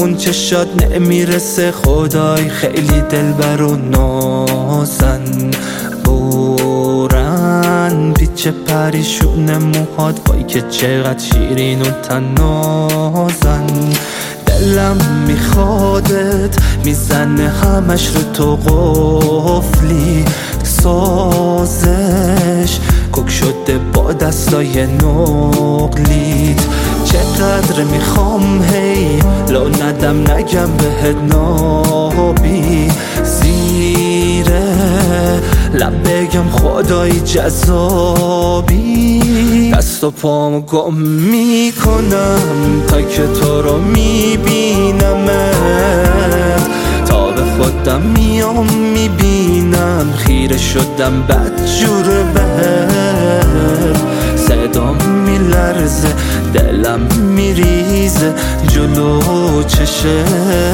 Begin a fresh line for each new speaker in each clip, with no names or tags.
اون چشات نمیرسه خدای خیلی دلبر و نازن بورن پیچ پریشون موهات وای که چقدر شیرین و تنازن دلم میخوادت میزنه همش رو تو قفلی سازش کوک شده با دستای نقلیت چقدر میخوام هی لو ندم نگم بهت نابی زیره لب بگم خدای جذابی دست و پامو گم میکنم تا که تو رو میبینمت تا به خودم میام میبینم خیره شدم بدجور بهت صدام میلرزه دلم میریزه جلو چشه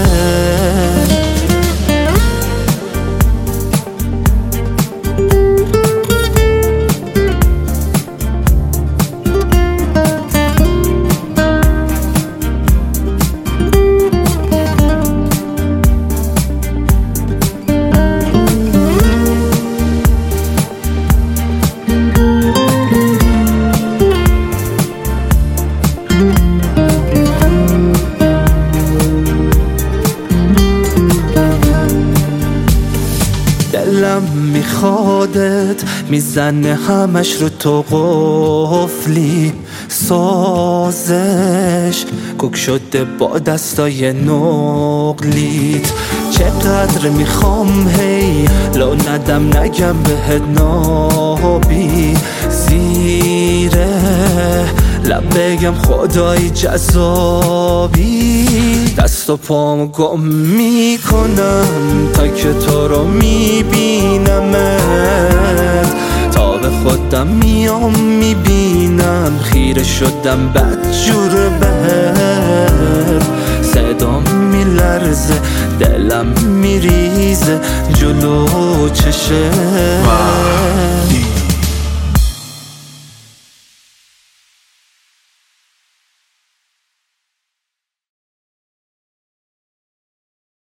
دلم میخوادت میزنه همش رو تو قفلی سازش کوک شده با دستای نقلیت چقدر میخوام هی لو ندم نگم بهت نابی زیره لب بگم خدای جذابی دست و پامو گم میکنم تا که تو رو میبینمت تا به خودم میام میبینم خیره شدم بدجور بهت صدام میلرزه دلم میریزه جلو چشه